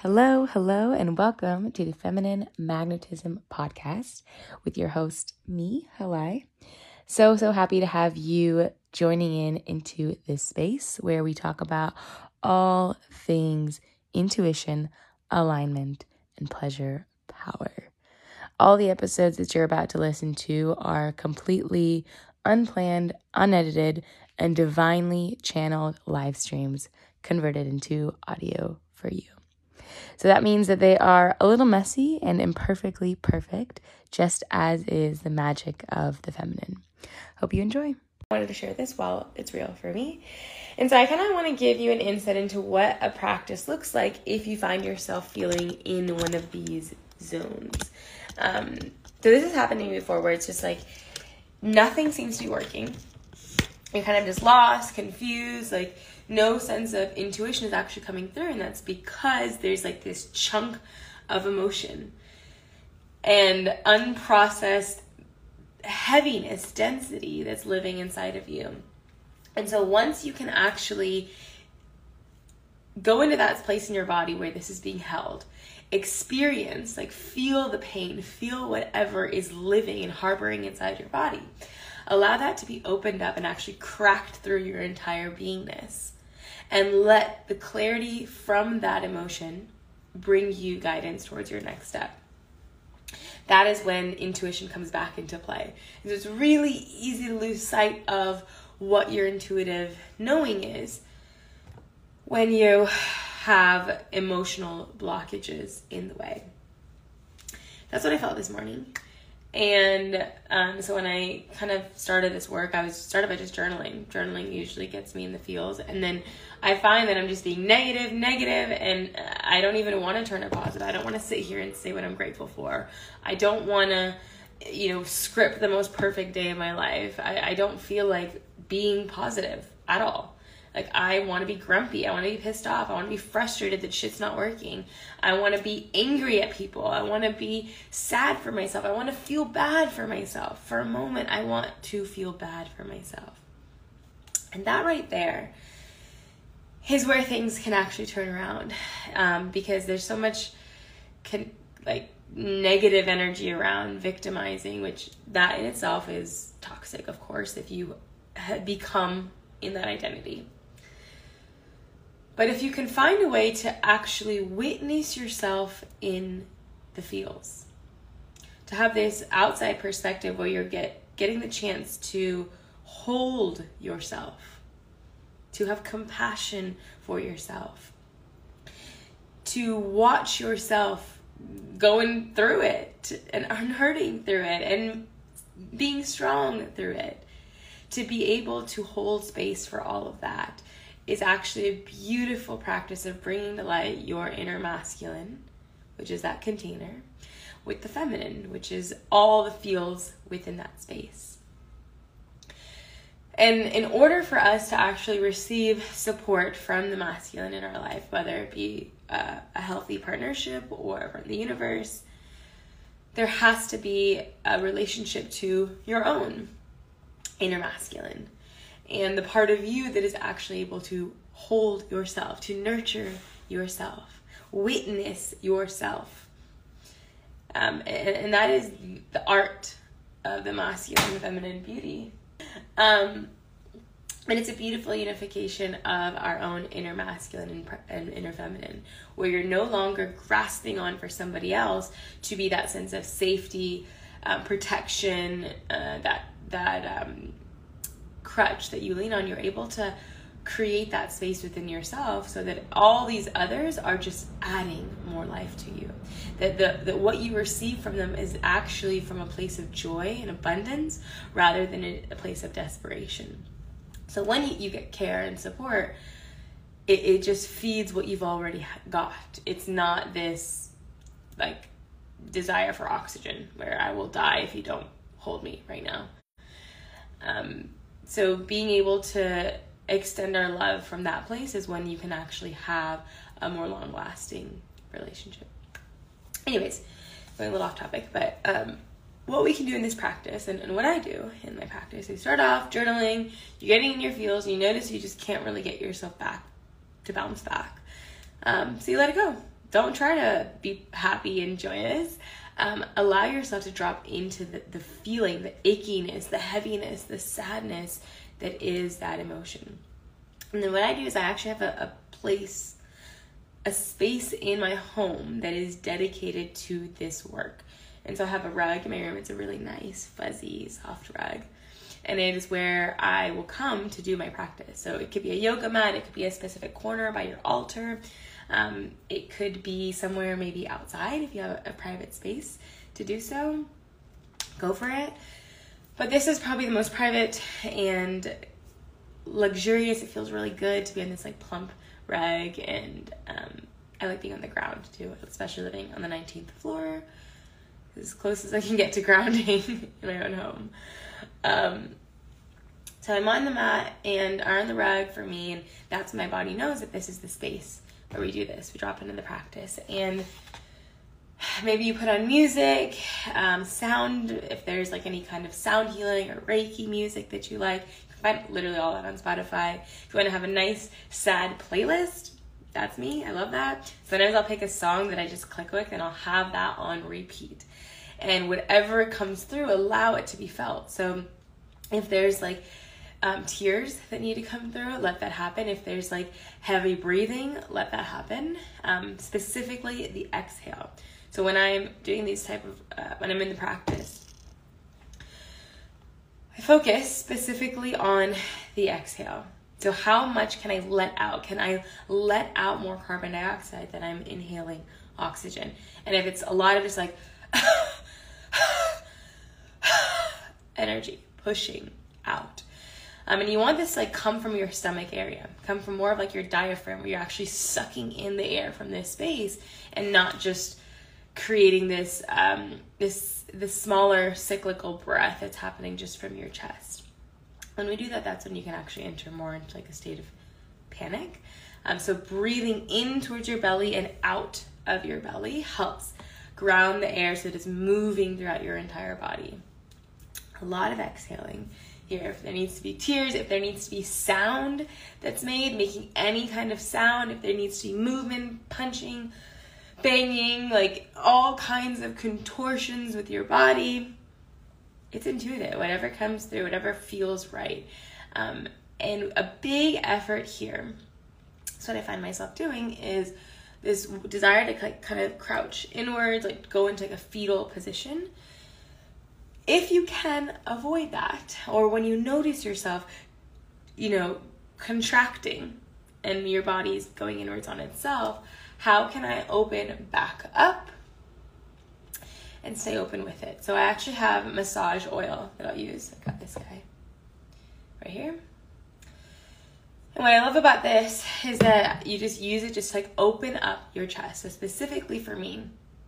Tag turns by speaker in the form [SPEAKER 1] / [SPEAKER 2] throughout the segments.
[SPEAKER 1] Hello, and welcome to the Feminine Magnetism Podcast with your host, me, Halai. So happy to have you joining into this space where we talk about all things intuition, alignment, and pleasure power. All the episodes that you're about to listen to are completely unplanned, unedited, and divinely channeled live streams converted into audio for you. So that means that they are a little messy and imperfectly perfect, just as is the magic of the feminine. Hope you enjoy. I wanted to share this while it's real for me. And so I kind of want to give you an insight into what a practice looks like if you find yourself feeling in one of these zones. So this has happened to me before where it's just like nothing seems to be working. You're kind of just lost, confused, like no sense of intuition is actually coming through. And that's because there's like this chunk of emotion and unprocessed heaviness, density that's living inside of you. And so once you can actually go into that place in your body where this is being held, experience, like feel the pain, feel whatever is living and harboring inside your body. Allow that to be opened up and actually cracked through your entire beingness. And let the clarity from that emotion bring you guidance towards your next step. That is when intuition comes back into play. Because it's really easy to lose sight of what your intuitive knowing is when you have emotional blockages in the way. That's what I felt this morning. And so when I kind of started this work, I started by just journaling. Journaling usually gets me in the feels. And then I find that I'm just being negative, and I don't even want to turn it positive. I don't want to sit here and say what I'm grateful for. I don't want to, script the most perfect day of my life. I don't feel like being positive at all. Like, I want to be grumpy. I want to be pissed off. I want to be frustrated that shit's not working. I want to be angry at people. I want to be sad for myself. I want to feel bad for myself. For a moment, I want to feel bad for myself. And that right there is where things can actually turn around. Because there's so much negative energy around victimizing, which that in itself is toxic, of course, if you become in that identity. But if you can find a way to actually witness yourself in the feels, to have this outside perspective where you're getting the chance to hold yourself, to have compassion for yourself, to watch yourself going through it and unhurting through it and being strong through it, to be able to hold space for all of that is actually a beautiful practice of bringing to light your inner masculine, which is that container, with the feminine, which is all the feels within that space. And in order for us to actually receive support from the masculine in our life, whether it be a healthy partnership or from the universe, there has to be a relationship to your own inner masculine and the part of you that is actually able to hold yourself, to nurture yourself, witness yourself. And that is the art of the masculine and feminine beauty. And it's a beautiful unification of our own inner masculine and inner feminine, where you're no longer grasping on for somebody else to be that sense of safety, protection, that crutch that you lean on. You're able to create that space within yourself so that all these others are just adding more life to you. That what you receive from them is actually from a place of joy and abundance rather than a place of desperation. So when you get care and support, it just feeds what you've already got. It's not this like desire for oxygen where I will die if you don't hold me right now. So being able to extend our love from that place is when you can actually have a more long-lasting relationship. Anyways, going a little off topic, but what we can do in this practice, and what I do in my practice, is start off journaling, you're getting in your feels, and you notice you just can't really get yourself back to bounce back. So you let it go. don't try to be happy and joyous. Allow yourself to drop into the feeling, the achiness, the heaviness, the sadness that is that emotion. And then what I do is I actually have a space in my home that is dedicated to this work. And so I have a rug in my room. It's a really nice, fuzzy, soft rug. And it is where I will come to do my practice. So it could be a yoga mat. It could be a specific corner by your altar. It could be somewhere maybe outside if you have a private space to do so. Go for it. But this is probably the most private and luxurious. It feels really good to be on this like plump rug, and I like being on the ground too, especially living on the 19th floor, as close as I can get to grounding in my own home. So I'm on the mat and are on the rug for me, and that's when my body knows that this is the space where we do this. We drop into the practice, and maybe you put on music, sound, if there's like any kind of sound healing or Reiki music that you like. You can find literally all that on Spotify. If you want to have a nice sad playlist, that's me. I love that. Sometimes I'll pick a song that I just click with, and I'll have that on repeat. And whatever comes through, allow it to be felt. So if there's like tears that need to come through, let that happen. If there's like heavy breathing, let that happen. Specifically the exhale. So when I'm doing these type of, when I'm in the practice, I focus specifically on the exhale. So how much can I let out? Can I let out more carbon dioxide than I'm inhaling oxygen? And if it's a lot of just like energy pushing out. And you want this to like come from your stomach area, come from more of like your diaphragm, where you're actually sucking in the air from this space and not just creating this this smaller cyclical breath that's happening just from your chest. When we do that, that's when you can actually enter more into like a state of panic. So breathing in towards your belly and out of your belly helps ground the air so that it's moving throughout your entire body. A lot of exhaling here. If there needs to be tears, if there needs to be sound that's made, making any kind of sound, if there needs to be movement, punching, banging, like all kinds of contortions with your body, it's intuitive. Whatever comes through, whatever feels right. And a big effort here, so what I find myself doing is this desire to like kind of crouch inwards, like go into like a fetal position. If you can avoid that, or when you notice yourself, contracting and your body's going inwards on itself, how can I open back up and stay open with it? So I actually have massage oil that I'll use. I got this guy right here. And what I love about this is that you just use it just to like open up your chest. So specifically for me,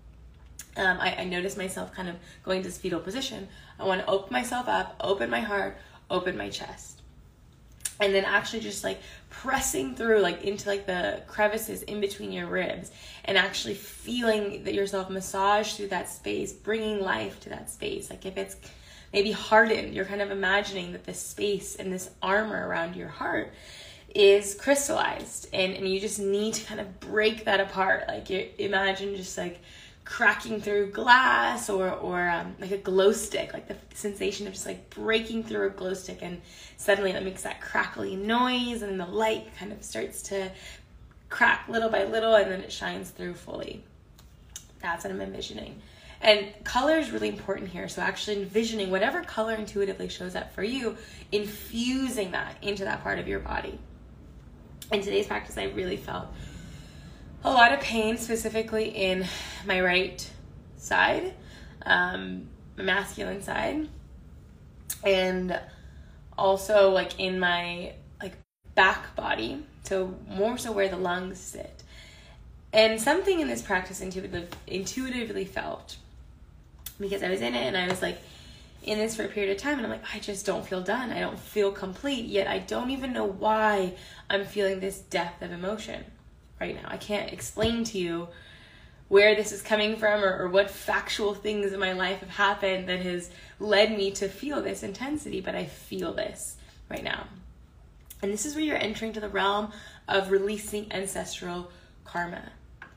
[SPEAKER 1] I notice myself kind of going to this fetal position. I want to open myself up, open my heart, open my chest. And then actually just like pressing through like into like the crevices in between your ribs, and actually feeling that yourself massage through that space, bringing life to that space. Like if it's maybe hardened, you're kind of imagining that this space and this armor around your heart is crystallized, and you just need to kind of break that apart. Like you imagine just like cracking through glass or like a glow stick, like the sensation of just like breaking through a glow stick, and suddenly that makes that crackly noise, and the light kind of starts to crack little by little, and then it shines through fully. That's what I'm envisioning. And color is really important here. So actually envisioning whatever color intuitively shows up for you, infusing that into that part of your body. In today's practice, I really felt a lot of pain, specifically in my right side, my masculine side, and also like in my like back body, so more so where the lungs sit. And something in this practice intuitively felt, because I was in it and I was like in this for a period of time, and I'm like, I just don't feel done. I don't feel complete, yet I don't even know why I'm feeling this depth of emotion right now. I can't explain to you where this is coming from or what factual things in my life have happened that has led me to feel this intensity, but I feel this right now. And this is where you're entering to the realm of releasing ancestral karma.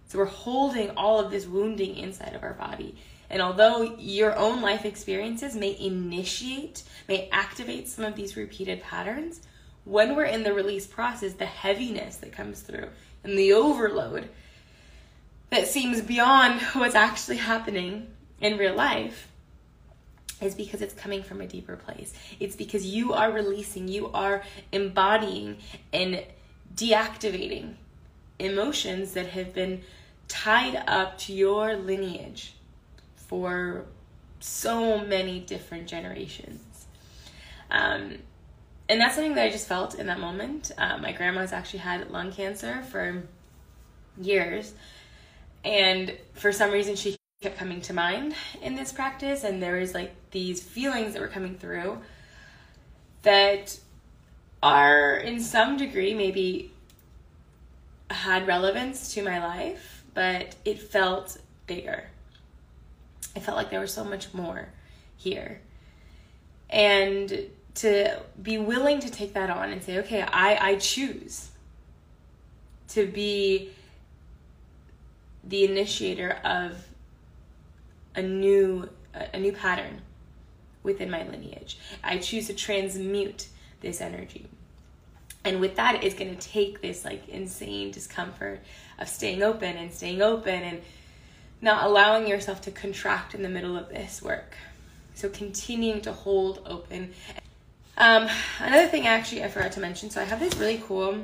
[SPEAKER 1] So we're holding all of this wounding inside of our body. And although your own life experiences may activate some of these repeated patterns, when we're in the release process, the heaviness that comes through and the overload that seems beyond what's actually happening in real life is because it's coming from a deeper place. It's because you are releasing, you are embodying and deactivating emotions that have been tied up to your lineage for so many different generations. And that's something that I just felt in that moment. My grandma's actually had lung cancer for years, and for some reason she kept coming to mind in this practice, and there was like these feelings that were coming through that are in some degree maybe had relevance to my life, but it felt bigger. I felt like there was so much more here. And to be willing to take that on and say, okay, I choose to be the initiator of a new pattern within my lineage. I choose to transmute this energy. And with that, it's going to take this like insane discomfort of staying open and not allowing yourself to contract in the middle of this work. So continuing to hold open. Another thing actually I forgot to mention. So I have this really cool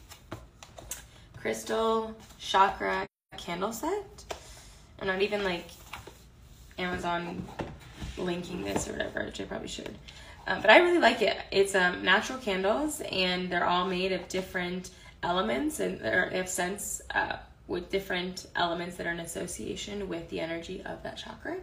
[SPEAKER 1] crystal chakra candle set. I'm not even like Amazon linking this or whatever, which I probably should. But I really like it. It's natural candles, and they're all made of different elements, and they have scents with different elements that are in association with the energy of that chakra.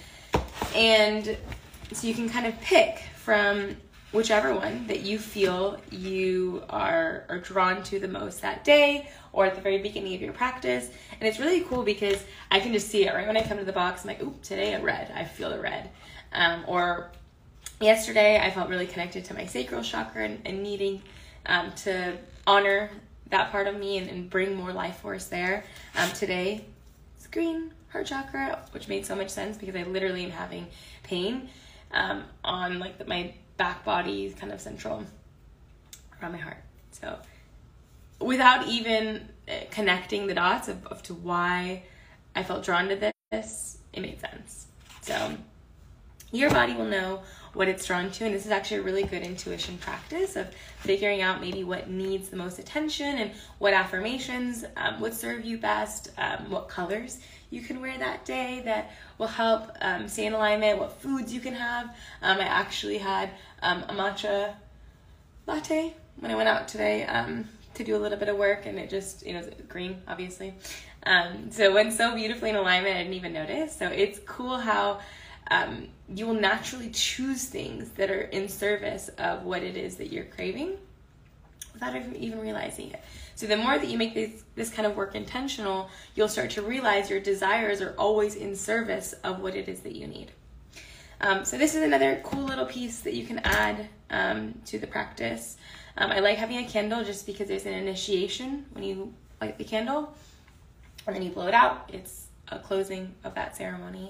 [SPEAKER 1] And so you can kind of pick from whichever one that you feel you are drawn to the most that day or at the very beginning of your practice. And it's really cool because I can just see it right when I come to the box. I'm like, ooh, today a red. I feel the red. Or yesterday I felt really connected to my sacral chakra and needing to honor that part of me and bring more life force there. Today it's green, heart chakra, which made so much sense because I literally am having pain on like my back body, kind of central around my heart. So without even connecting the dots of to why I felt drawn to this, it made sense. So your body will know what it's drawn to, and this is actually a really good intuition practice of figuring out maybe what needs the most attention and what affirmations would serve you best, what colors you can wear that day that will help stay in alignment, what foods you can have. I actually had a matcha latte when I went out today to do a little bit of work, and it just, green, obviously. So it went so beautifully in alignment, I didn't even notice. So it's cool how you will naturally choose things that are in service of what it is that you're craving without even realizing it. So the more that you make this kind of work intentional, you'll start to realize your desires are always in service of what it is that you need. So this is another cool little piece that you can add to the practice. I like having a candle just because there's an initiation when you light the candle, and then you blow it out. It's a closing of that ceremony.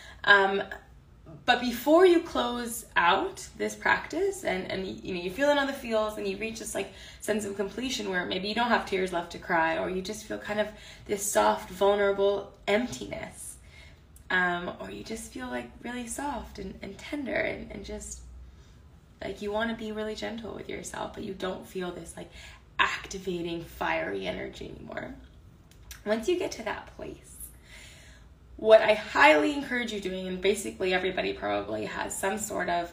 [SPEAKER 1] But before you close out this practice and you feel it on the feels and you reach this like sense of completion where maybe you don't have tears left to cry, or you just feel kind of this soft, vulnerable emptiness, or you just feel like really soft and tender and just like you want to be really gentle with yourself, but you don't feel this like activating fiery energy anymore. Once you get to that place, what I highly encourage you doing, and basically everybody probably has some sort of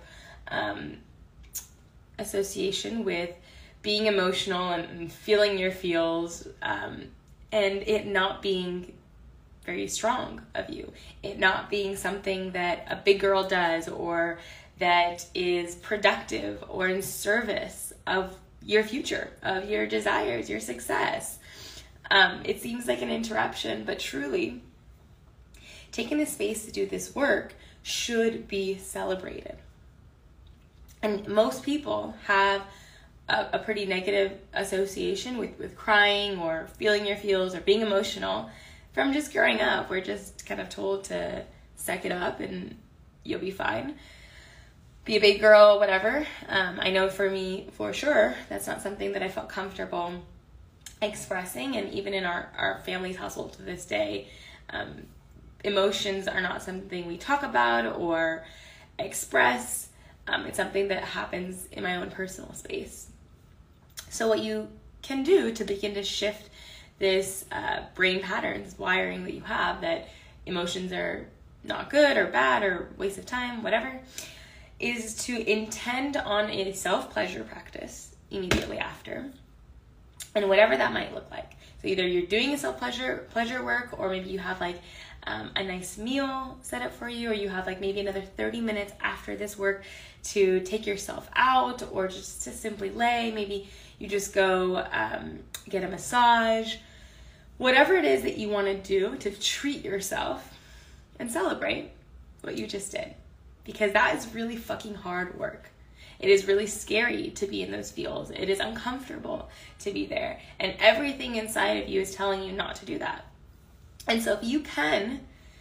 [SPEAKER 1] association with being emotional and feeling your feels, and it not being very strong of you, it not being something that a big girl does or that is productive or in service of your future, of your desires, your success. It seems like an interruption, but truly, taking the space to do this work should be celebrated. And most people have a pretty negative association with crying or feeling your feels or being emotional from just growing up. We're just kind of told to suck it up and you'll be fine. Be a big girl, whatever. I know for me, for sure, that's not something that I felt comfortable expressing. And even in our family's household to this day, emotions are not something we talk about or express. It's something that happens in my own personal space. So what you can do to begin to shift this brain patterns, wiring that you have, that emotions are not good or bad or waste of time, whatever, is to intend on a self-pleasure practice immediately after. And whatever that might look like. So either you're doing a self-pleasure work, or maybe you have like a nice meal set up for you, or you have like maybe another 30 minutes after this work to take yourself out, or just to simply lay. Maybe you just go get a massage. Whatever it is that you want to do to treat yourself and celebrate what you just did. Because that is really fucking hard work. It is really scary to be in those feels. It is uncomfortable to be there. And everything inside of you is telling you not to do that. And so if you can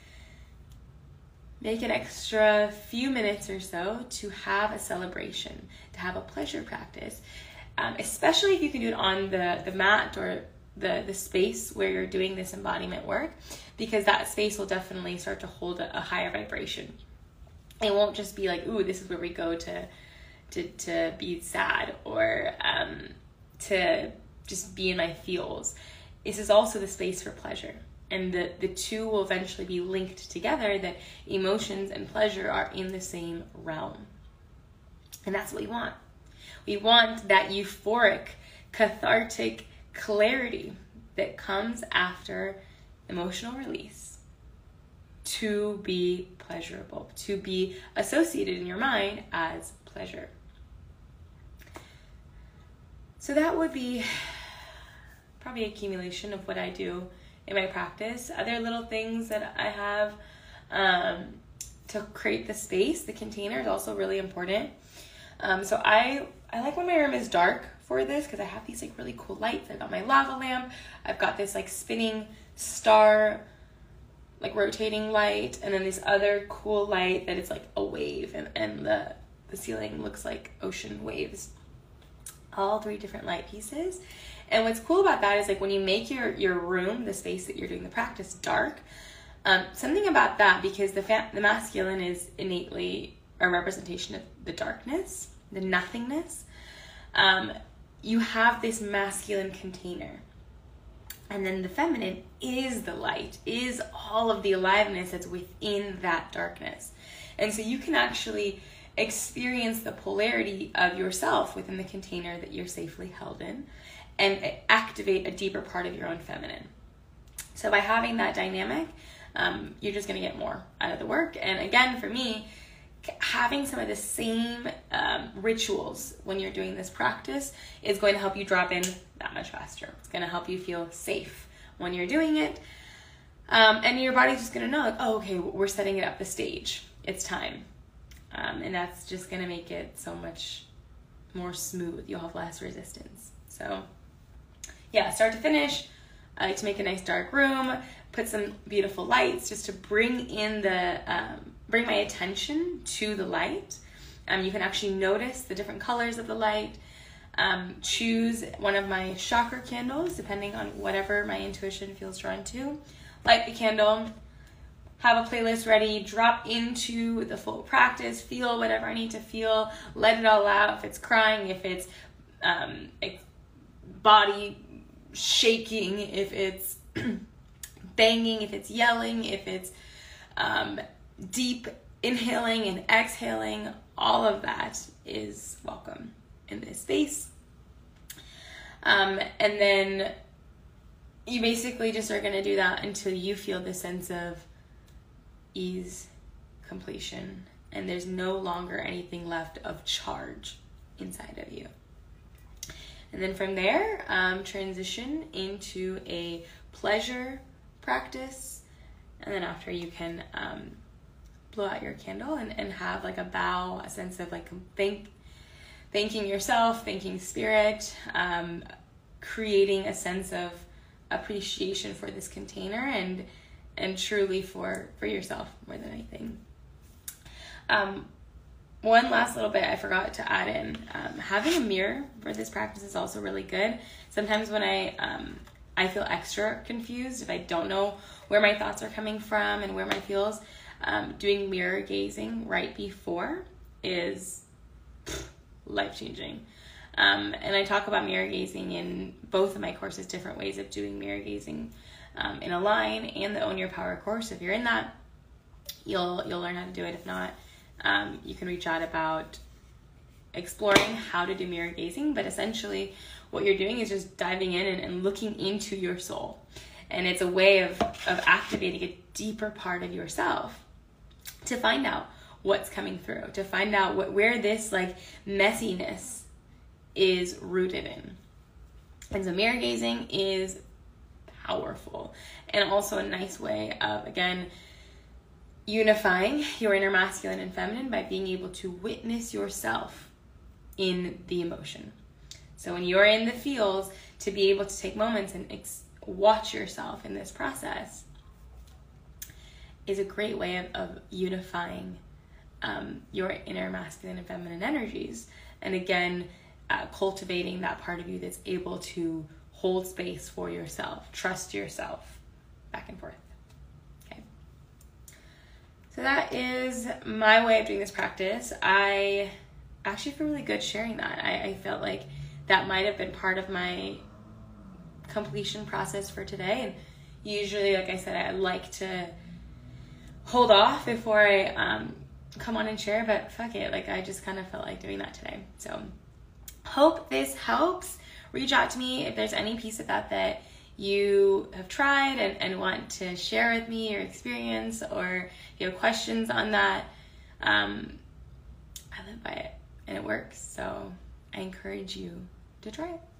[SPEAKER 1] make an extra few minutes or so to have a celebration, to have a pleasure practice, especially if you can do it on the mat or the space where you're doing this embodiment work, because that space will definitely start to hold a higher vibration. It won't just be like, ooh, this is where we go to be sad, or to just be in my feels. This is also the space for pleasure. And the two will eventually be linked together, that emotions and pleasure are in the same realm. And that's what we want. We want that euphoric, cathartic clarity that comes after emotional release to be pleasurable, to be associated in your mind as pleasure. So that would be probably accumulation of what I do in my practice. Other little things that I have to create the space, the container is also really important. So I like when my room is dark for this, because I have these like really cool lights. I've got my lava lamp. I've got this like spinning star, like rotating light, and then this other cool light that is like a wave, and the ceiling looks like ocean waves. All 3 different light pieces. And what's cool about that is like when you make your room, the space that you're doing the practice, dark, something about that, because the masculine is innately a representation of the darkness, the nothingness. You have this masculine container. And then the feminine is the light, is all of the aliveness that's within that darkness. And so you can actually experience the polarity of yourself within the container that you're safely held in, and activate a deeper part of your own feminine. So by having that dynamic, you're just going to get more out of the work. And again, for me, having some of the same rituals when you're doing this practice is going to help you drop in that much faster. It's going to help you feel safe when you're doing it. And your body's just going to know, like, oh, okay, we're setting it up the stage. It's time. And that's just going to make it so much more smooth. You'll have less resistance. So yeah, start to finish, I like to make a nice dark room, put some beautiful lights just to bring in bring my attention to the light. You can actually notice the different colors of the light. Choose one of my chakra candles, depending on whatever my intuition feels drawn to. Light the candle, have a playlist ready, drop into the full practice, feel whatever I need to feel, let it all out. If it's crying, if it's body shaking, if it's banging, if it's yelling, if it's deep inhaling and exhaling, all of that is welcome in this space. And then you basically just are going to do that until you feel the sense of ease, completion, and there's no longer anything left of charge inside of you. And then from there, transition into a pleasure practice. And then after, you can blow out your candle and have like a bow, a sense of like thanking yourself, thanking spirit, creating a sense of appreciation for this container and truly for yourself more than anything. One last little bit I forgot to add in. Having a mirror for this practice is also really good. Sometimes when I feel extra confused, if I don't know where my thoughts are coming from and where my feels, doing mirror gazing right before is life-changing. And I talk about mirror gazing in both of my courses, different ways of doing mirror gazing, in Align and the Own Your Power course. If you're in that, you'll learn how to do it. If not, you can reach out about exploring how to do mirror gazing. But essentially what you're doing is just diving in and looking into your soul. And it's a way of activating a deeper part of yourself to find out what's coming through, to find out where this like messiness is rooted in. And so mirror gazing is powerful and also a nice way of, again, unifying your inner masculine and feminine by being able to witness yourself in the emotion. So when you're in the feels, to be able to take moments and watch yourself in this process is a great way of unifying your inner masculine and feminine energies. And again, cultivating that part of you that's able to hold space for yourself, trust yourself, back and forth. Okay. So that is my way of doing this practice. I actually feel really good sharing that. I felt like that might have been part of my completion process for today. And usually, like I said, I like to hold off before I come on and share, but fuck it. Like I just kind of felt like doing that today. So hope this helps. Reach out to me if there's any piece of that you have tried and want to share with me your experience, or you have questions on that. I live by it and it works. So I encourage you to try it.